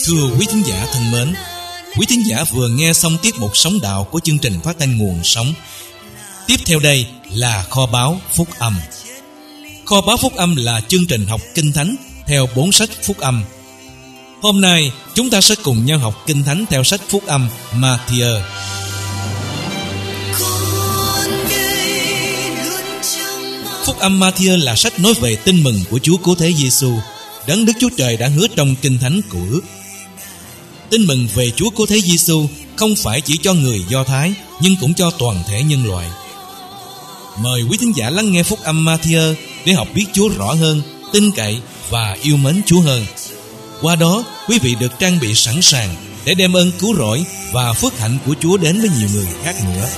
Thưa quý thính giả thân mến, quý thính giả vừa nghe xong tiết mục Sống Đạo của chương trình phát thanh Nguồn Sống. Tiếp theo đây là Kho báu Phúc Âm. Kho báu Phúc Âm là chương trình học Kinh Thánh theo 4 sách Phúc Âm. Hôm nay chúng ta sẽ cùng nhau học Kinh Thánh theo sách Phúc Âm Ma-thi-ơ. Phúc Âm Ma-thi-ơ là sách nói về tin mừng của Chúa Cứu Thế Giêsu, Đấng Đức Chúa Trời đã hứa trong Kinh Thánh Cựu Ước. Tin mừng về Chúa Cứu Thế Giêsu không phải chỉ cho người Do Thái, nhưng cũng cho toàn thể nhân loại. Mời quý thính giả lắng nghe Phúc Âm Ma-thi-ơ để học biết Chúa rõ hơn, tin cậy và yêu mến Chúa hơn. Qua đó, quý vị được trang bị sẵn sàng để đem ơn cứu rỗi và phước hạnh của Chúa đến với nhiều người khác nữa.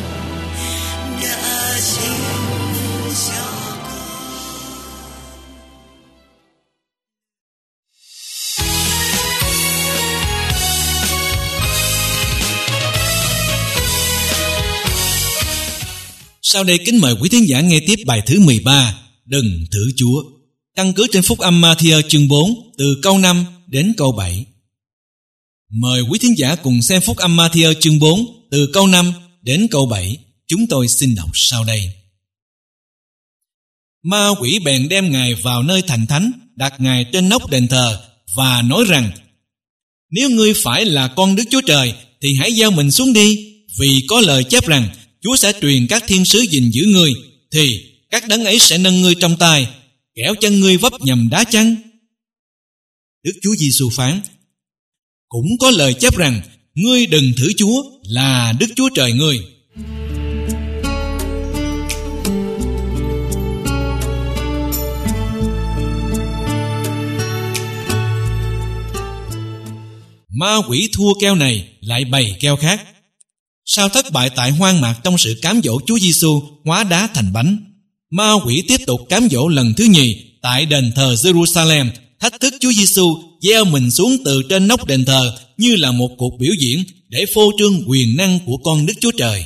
Sau đây kính mời quý thính giả nghe tiếp bài thứ 13, Đừng thử Chúa, căn cứ trên Phúc Âm Ma-thi-ơ chương 4 từ câu 5 đến câu 7. Mời quý thính giả cùng xem Phúc Âm Ma-thi-ơ chương 4 từ câu 5 đến câu 7. Chúng tôi xin đọc sau đây. Ma quỷ bèn đem Ngài vào nơi thành thánh, đặt Ngài trên nóc đền thờ và nói rằng: Nếu ngươi phải là con Đức Chúa Trời thì hãy gieo mình xuống đi, vì có lời chép rằng Chúa sẽ truyền các thiên sứ gìn giữ ngươi, thì các đấng ấy sẽ nâng ngươi trong tay, kẻo chân ngươi vấp nhầm đá chăng. Đức Chúa Giêsu phán: Cũng có lời chép rằng ngươi đừng thử Chúa là Đức Chúa Trời ngươi. Ma quỷ thua keo này lại bày keo khác. Sau thất bại tại hoang mạc trong sự cám dỗ Chúa Giêsu hóa đá thành bánh, ma quỷ tiếp tục cám dỗ lần thứ nhì tại đền thờ Jerusalem, thách thức Chúa Giêsu gieo mình xuống từ trên nóc đền thờ như là một cuộc biểu diễn để phô trương quyền năng của con Đức Chúa Trời.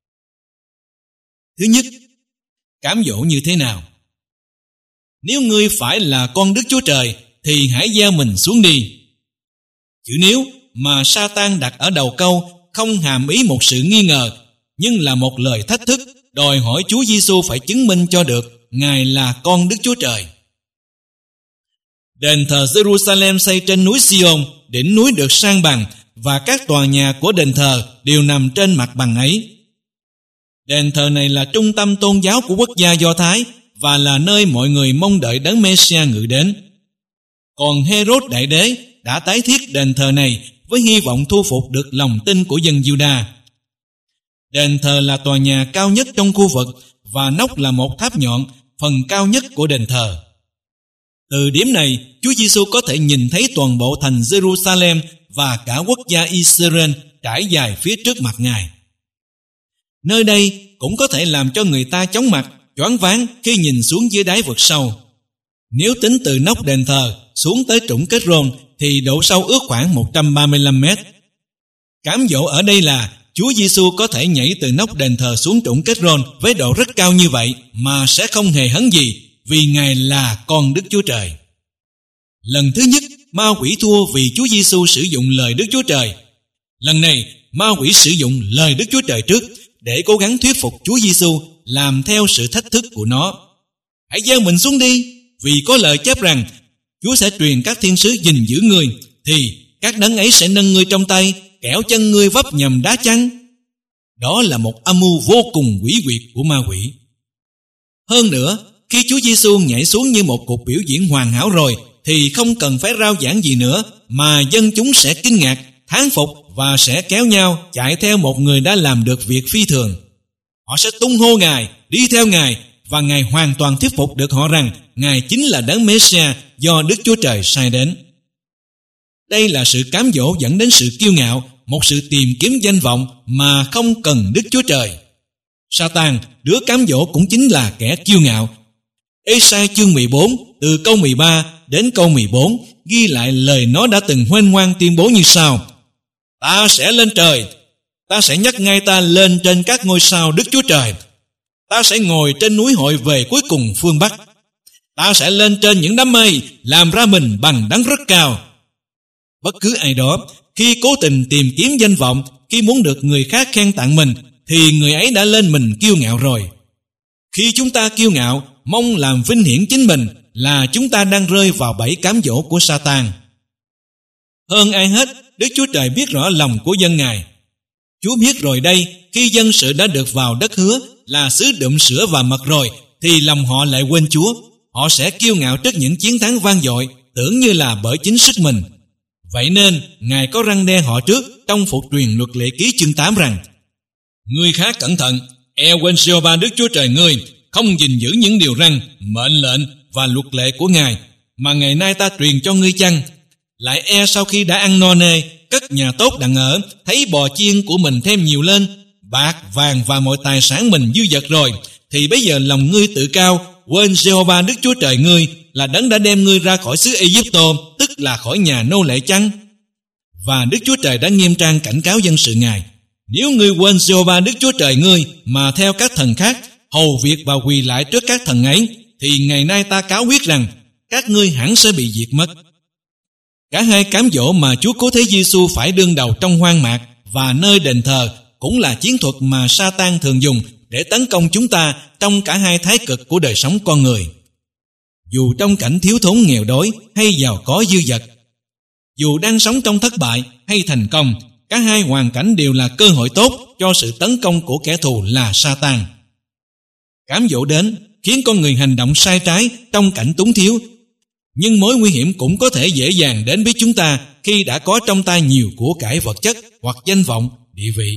Thứ nhất, cám dỗ như thế nào? Nếu ngươi phải là con Đức Chúa Trời thì hãy gieo mình xuống đi. Chữ nếu mà Sa-tan đặt ở đầu câu không hàm ý một sự nghi ngờ, nhưng là một lời thách thức, đòi hỏi Chúa Giêsu phải chứng minh cho được Ngài là con Đức Chúa Trời. Đền thờ Jerusalem xây trên núi Sion, đỉnh núi được san bằng, và các tòa nhà của đền thờ đều nằm trên mặt bằng ấy. Đền thờ này là trung tâm tôn giáo của quốc gia Do Thái và là nơi mọi người mong đợi đấng Mê-si-a ngự đến. Còn Hê-rốt đại đế đã tái thiết đền thờ này với hy vọng thu phục được lòng tin của dân Giu-đa. Đền thờ là tòa nhà cao nhất trong khu vực và nóc là một tháp nhọn, phần cao nhất của đền thờ. Từ điểm này, Chúa Giêsu có thể nhìn thấy toàn bộ thành Jerusalem và cả quốc gia Israel trải dài phía trước mặt Ngài. Nơi đây cũng có thể làm cho người ta chóng mặt, choáng váng khi nhìn xuống dưới đáy vực sâu. Nếu tính từ nóc đền thờ xuống tới trũng Kết-rôn thì độ sâu ước khoảng 135 mét. Cám dỗ ở đây là Chúa Giêsu có thể nhảy từ nóc đền thờ xuống trũng Kết-rôn với độ rất cao như vậy mà sẽ không hề hấn gì, vì Ngài là con Đức Chúa Trời. Lần thứ nhất, ma quỷ thua vì Chúa Giêsu sử dụng lời Đức Chúa Trời. Lần này, ma quỷ sử dụng lời Đức Chúa Trời trước để cố gắng thuyết phục Chúa Giêsu làm theo sự thách thức của nó. Hãy gieo mình xuống đi, vì có lời chép rằng Chúa sẽ truyền các thiên sứ gìn giữ ngươi, thì các đấng ấy sẽ nâng ngươi trong tay, kẻo chân ngươi vấp nhầm đá chăng. Đó là một âm mưu vô cùng quỷ quyệt của ma quỷ. Hơn nữa, khi Chúa Giêsu nhảy xuống như một cuộc biểu diễn hoàn hảo rồi, thì không cần phải rao giảng gì nữa, mà dân chúng sẽ kinh ngạc, thán phục và sẽ kéo nhau chạy theo một người đã làm được việc phi thường. Họ sẽ tung hô Ngài, đi theo Ngài, và Ngài hoàn toàn thuyết phục được họ rằng Ngài chính là đấng Mê-si-a do Đức Chúa Trời sai đến. Đây là sự cám dỗ dẫn đến sự kiêu ngạo, một sự tìm kiếm danh vọng mà không cần Đức Chúa Trời. Sa-tan, đứa cám dỗ, cũng chính là kẻ kiêu ngạo. Ê-sai chương 14 từ câu 13 đến câu 14 ghi lại lời nó đã từng huênh hoang tuyên bố như sau: Ta sẽ lên trời, ta sẽ nhấc ngay ta lên trên các ngôi sao Đức Chúa Trời. Ta sẽ ngồi trên núi hội về cuối cùng phương Bắc. Ta sẽ lên trên những đám mây, làm ra mình bằng đấng rất cao. Bất cứ ai đó, khi cố tình tìm kiếm danh vọng, khi muốn được người khác khen tặng mình, thì người ấy đã lên mình kiêu ngạo rồi. Khi chúng ta kiêu ngạo, mong làm vinh hiển chính mình, là chúng ta đang rơi vào bẫy cám dỗ của Sa-tan. Hơn ai hết, Đức Chúa Trời biết rõ lòng của dân Ngài. Chúa biết rồi đây, khi dân sự đã được vào đất hứa, là xứ đượm sữa và mật rồi, thì lòng họ lại quên Chúa. Họ sẽ kiêu ngạo trước những chiến thắng vang dội, tưởng như là bởi chính sức mình. Vậy nên, Ngài có răn đe họ trước trong Phục truyền Luật Lệ Ký chương 8 rằng: Ngươi khá cẩn thận, quên Giê-hô-va Đức Chúa Trời ngươi, không gìn giữ những điều răn, mệnh lệnh và luật lệ của Ngài, mà ngày nay ta truyền cho ngươi chăng? Lại sau khi đã ăn no nê, cất nhà tốt đặng ở, thấy bò chiên của mình thêm nhiều lên, bạc, vàng và mọi tài sản mình dư dật rồi, thì bây giờ lòng ngươi tự cao, quên Giê-hô-va Đức Chúa Trời ngươi, là đấng đã đem ngươi ra khỏi xứ Ê-díp-tô, tức là khỏi nhà nô lệ chăng? Và Đức Chúa Trời đã nghiêm trang cảnh cáo dân sự Ngài: Nếu ngươi quên Giê-hô-va Đức Chúa Trời ngươi mà theo các thần khác, hầu việc và quỳ lại trước các thần ấy, thì ngày nay ta cáo quyết rằng các ngươi hẳn sẽ bị diệt mất. Cả hai cám dỗ mà Chúa Cứu Thế Giê-xu phải đương đầu trong hoang mạc và nơi đền thờ cũng là chiến thuật mà Sa-tan thường dùng để tấn công chúng ta trong cả hai thái cực của đời sống con người. Dù trong cảnh thiếu thốn nghèo đói hay giàu có dư dật, dù đang sống trong thất bại hay thành công, cả hai hoàn cảnh đều là cơ hội tốt cho sự tấn công của kẻ thù là Sa-tan. Cám dỗ đến khiến con người hành động sai trái trong cảnh túng thiếu, nhưng mối nguy hiểm cũng có thể dễ dàng đến với chúng ta khi đã có trong tay nhiều của cải vật chất hoặc danh vọng, địa vị.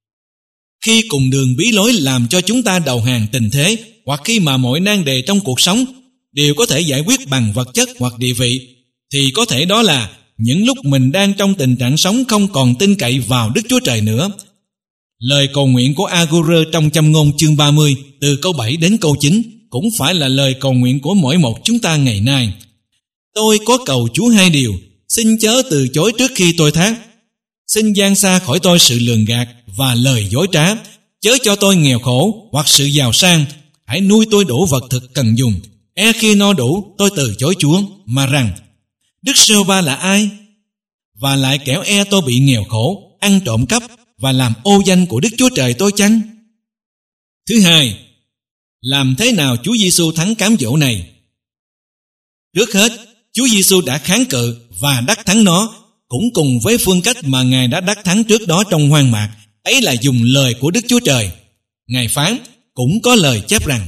Khi cùng đường bí lối làm cho chúng ta đầu hàng tình thế, hoặc khi mà mọi nan đề trong cuộc sống đều có thể giải quyết bằng vật chất hoặc địa vị, thì có thể đó là những lúc mình đang trong tình trạng sống không còn tin cậy vào Đức Chúa Trời nữa. Lời cầu nguyện của A-gô-rơ trong Châm ngôn chương 30 từ câu 7 đến câu 9 cũng phải là lời cầu nguyện của mỗi một chúng ta ngày nay. Tôi có cầu Chúa hai điều: xin chớ từ chối trước khi tôi thác, xin giang xa khỏi tôi sự lường gạt và lời dối trá, chớ cho tôi nghèo khổ hoặc sự giàu sang, hãy nuôi tôi đủ vật thực cần dùng. Khi no đủ tôi từ chối Chúa, mà rằng Đức Giê-hô-va là ai? Và lại kẻo tôi bị nghèo khổ, ăn trộm cắp và làm ô danh của Đức Chúa Trời tôi chăng? Thứ hai, làm thế nào Chúa Giê-xu thắng cám dỗ này? Trước hết, Chúa Giê-xu đã kháng cự và đắc thắng nó, cũng cùng với phương cách mà Ngài đã đắc thắng trước đó trong hoang mạc, ấy là dùng lời của Đức Chúa Trời. Ngài phán, cũng có lời chép rằng: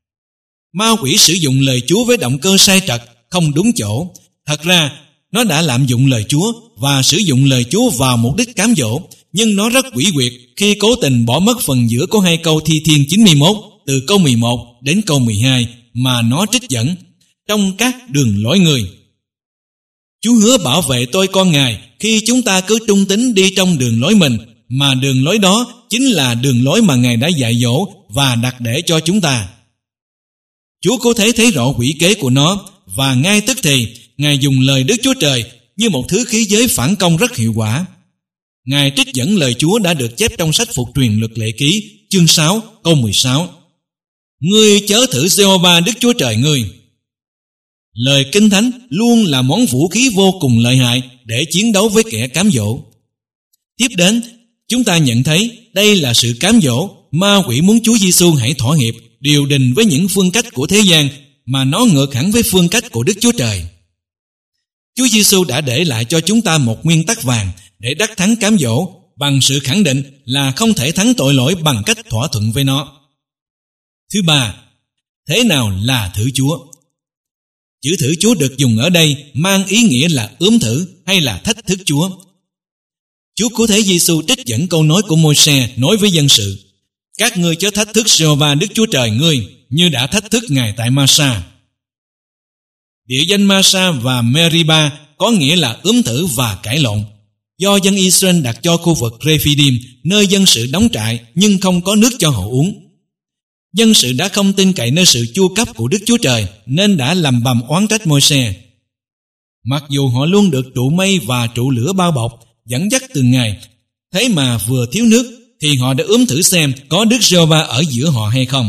Ma quỷ sử dụng lời Chúa với động cơ sai trật, không đúng chỗ. Thật ra, nó đã lạm dụng lời Chúa và sử dụng lời Chúa vào mục đích cám dỗ, nhưng nó rất quỷ quyệt khi cố tình bỏ mất phần giữa của hai câu Thi Thiên 91 từ câu 11 đến câu 12 mà nó trích dẫn: trong các đường lối người. Chúa hứa bảo vệ tôi con Ngài khi chúng ta cứ trung tín đi trong đường lối mình, mà đường lối đó chính là đường lối mà Ngài đã dạy dỗ và đặt để cho chúng ta. Chúa có thể thấy rõ quỷ kế của nó, và ngay tức thì Ngài dùng lời Đức Chúa Trời như một thứ khí giới phản công rất hiệu quả. Ngài trích dẫn lời Chúa đã được chép trong sách Phục truyền Luật Lệ Ký chương 6 câu 16: Ngươi chớ thử Giê-hô-va Đức Chúa Trời ngươi. Lời Kinh Thánh luôn là món vũ khí vô cùng lợi hại để chiến đấu với kẻ cám dỗ. Tiếp đến, chúng ta nhận thấy đây là sự cám dỗ. Ma quỷ muốn Chúa Giê-xu hãy thỏa hiệp, điều đình với những phương cách của thế gian, mà nó ngược hẳn với phương cách của Đức Chúa Trời. Chúa Giê-xu đã để lại cho chúng ta một nguyên tắc vàng để đắc thắng cám dỗ, bằng sự khẳng định là không thể thắng tội lỗi bằng cách thỏa thuận với nó. Thứ ba, thế nào là thử Chúa? Chữ thử Chúa được dùng ở đây mang ý nghĩa là ướm thử hay là thách thức Chúa. Chúa Cứu Thế Giê-xu trích dẫn câu nói của Môi-se nói với dân sự: Các ngươi chớ thách thức Giê-hô-va Đức Chúa Trời ngươi như đã thách thức Ngài tại Ma-sa. Địa danh Ma-sa và Meriba có nghĩa là ướm thử và cãi lộn, do dân Israel đặt cho khu vực Rephidim, nơi dân sự đóng trại nhưng không có nước cho họ uống. Dân sự đã không tin cậy nơi sự chu cấp của Đức Chúa Trời nên đã lầm bầm oán trách Môi-se. Mặc dù họ luôn được trụ mây và trụ lửa bao bọc, dẫn dắt từng ngày, thế mà vừa thiếu nước thì họ đã ướm thử xem có Đức Giê-hô-va ở giữa họ hay không.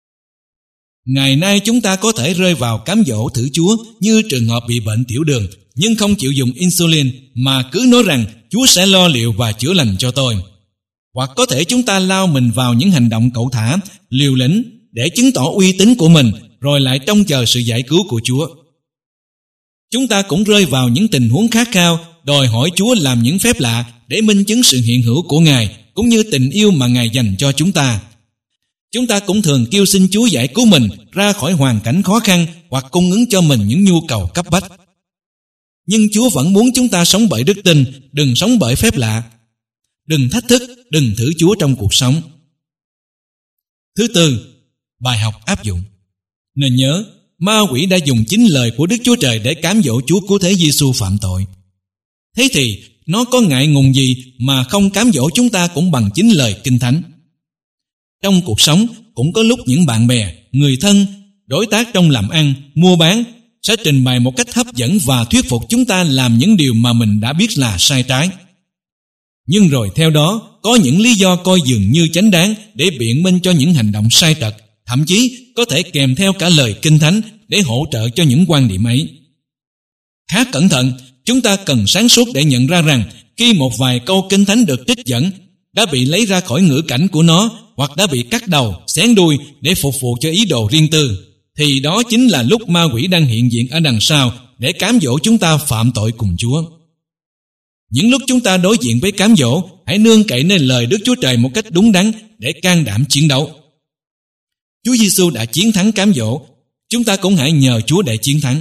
Ngày nay chúng ta có thể rơi vào cám dỗ thử Chúa như trường hợp bị bệnh tiểu đường, nhưng không chịu dùng insulin mà cứ nói rằng Chúa sẽ lo liệu và chữa lành cho tôi. Hoặc có thể chúng ta lao mình vào những hành động cẩu thả, liều lĩnh để chứng tỏ uy tín của mình, rồi lại trông chờ sự giải cứu của Chúa. Chúng ta cũng rơi vào những tình huống khát khao, đòi hỏi Chúa làm những phép lạ để minh chứng sự hiện hữu của Ngài, cũng như tình yêu mà Ngài dành cho chúng ta. Chúng ta cũng thường kêu xin Chúa giải cứu mình ra khỏi hoàn cảnh khó khăn hoặc cung ứng cho mình những nhu cầu cấp bách. Nhưng Chúa vẫn muốn chúng ta sống bởi đức tin, đừng sống bởi phép lạ. Đừng thách thức, đừng thử Chúa trong cuộc sống. Thứ tư, bài học áp dụng. Nên nhớ, ma quỷ đã dùng chính lời của Đức Chúa Trời để cám dỗ Chúa Cứu Thế Giêsu phạm tội. Thế thì, nó có ngại ngùng gì mà không cám dỗ chúng ta cũng bằng chính lời Kinh Thánh. Trong cuộc sống cũng có lúc những bạn bè, người thân, đối tác trong làm ăn, mua bán sẽ trình bày một cách hấp dẫn và thuyết phục chúng ta làm những điều mà mình đã biết là sai trái. Nhưng rồi theo đó có những lý do coi dường như chánh đáng để biện minh cho những hành động sai trật, thậm chí có thể kèm theo cả lời Kinh Thánh để hỗ trợ cho những quan điểm ấy. Khá cẩn thận, chúng ta cần sáng suốt để nhận ra rằng khi một vài câu Kinh Thánh được trích dẫn đã bị lấy ra khỏi ngữ cảnh của nó hoặc đã bị cắt đầu, xén đuôi để phục vụ cho ý đồ riêng tư, thì đó chính là lúc ma quỷ đang hiện diện ở đằng sau để cám dỗ chúng ta phạm tội cùng Chúa. Những lúc chúng ta đối diện với cám dỗ, hãy nương cậy nơi lời Đức Chúa Trời một cách đúng đắn để can đảm chiến đấu. Chúa Giêsu đã chiến thắng cám dỗ, chúng ta cũng hãy nhờ Chúa để chiến thắng.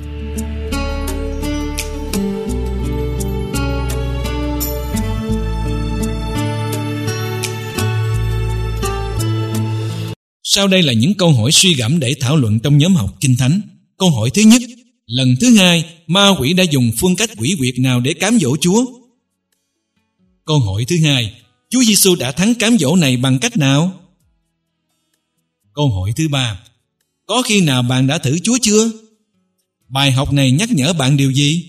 Sau đây là những câu hỏi suy gẫm để thảo luận trong nhóm học Kinh Thánh. Câu hỏi thứ nhất, lần thứ hai, ma quỷ đã dùng phương cách quỷ quyệt nào để cám dỗ Chúa? Câu hỏi thứ hai, Chúa Giêsu đã thắng cám dỗ này bằng cách nào? Câu hỏi thứ ba, có khi nào bạn đã thử Chúa chưa? Bài học này nhắc nhở bạn điều gì?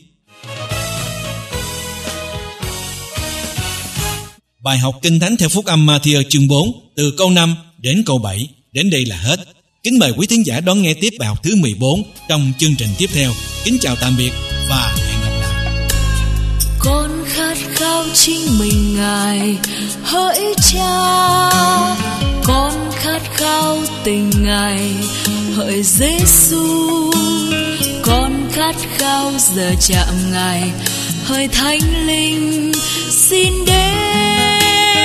Bài học Kinh Thánh theo Phúc âm Ma-thi-ơ chương 4 từ câu 5 đến câu 7. Đến đây là hết. Kính mời quý thính giả đón nghe tiếp bài học thứ 14 trong chương trình tiếp theo. Kính chào tạm biệt và hẹn gặp lại. Con khát khao chính mình Ngài hỡi Cha, con khát khao tình Ngài hỡi Giêsu, con khát khao giờ chạm Ngài hỡi Thánh Linh xin đến.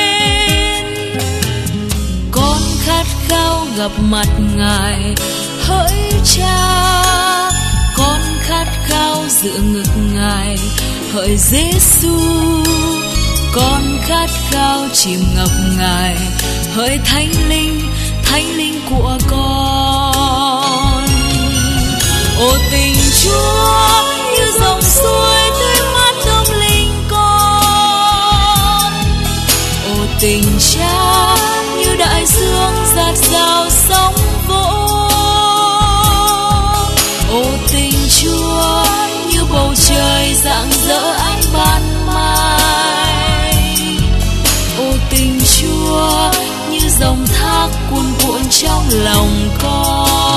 Con khát khao gặp mặt Ngài hỡi Cha, con khát khao dựa ngực Ngài hỡi Giêsu, con khát khao chìm ngập Ngài hỡi Thánh Linh của con. Ô tình Chúa như dòng suối tươi mát tâm linh con, ô tình Cha như đại dương dạt dào sóng vỗ, ô tình Chúa như bầu trời rạng rỡ ánh ban mai, ô tình Chúa như dòng thác cuồn cuộn trong lòng con.